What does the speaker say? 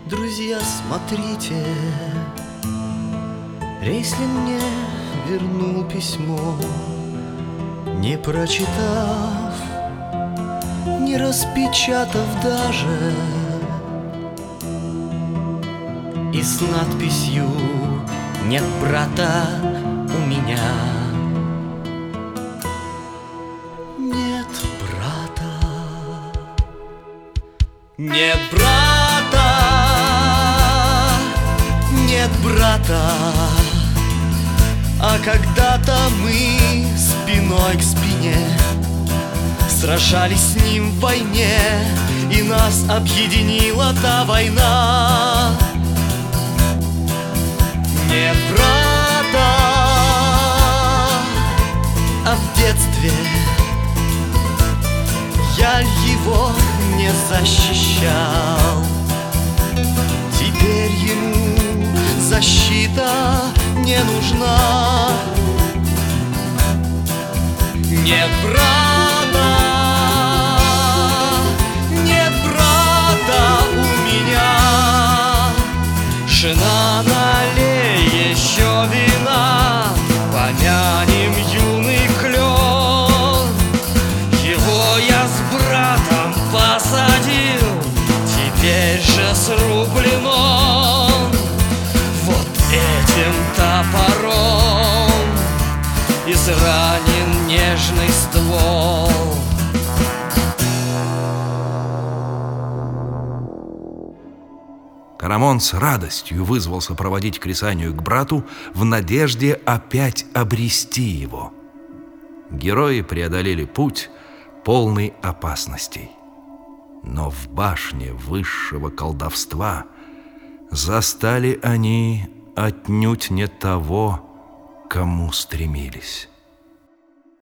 Друзья, смотрите, Рейслин мне вернул письмо, не прочитав, не распечатав даже, и с надписью «Нет брата у меня». Нет брата, нет брата, нет брата. А когда-то мы спиной к спине сражались с ним в войне, и нас объединила та война. Нет брата, а в детстве я его не защищал. Теперь ему защита не нужна. Нет брата, нет брата у меня. Жена, налей еще вина, помянем юный клен. Его я с братом посадил, теперь же срублен он вот этим топором, изранен нежный ствол. Карамон с радостью вызвался проводить Крисанию к брату в надежде опять обрести его. Герои преодолели путь, полный опасностей. Но в башне высшего колдовства застали они отнюдь не того, к кому стремились.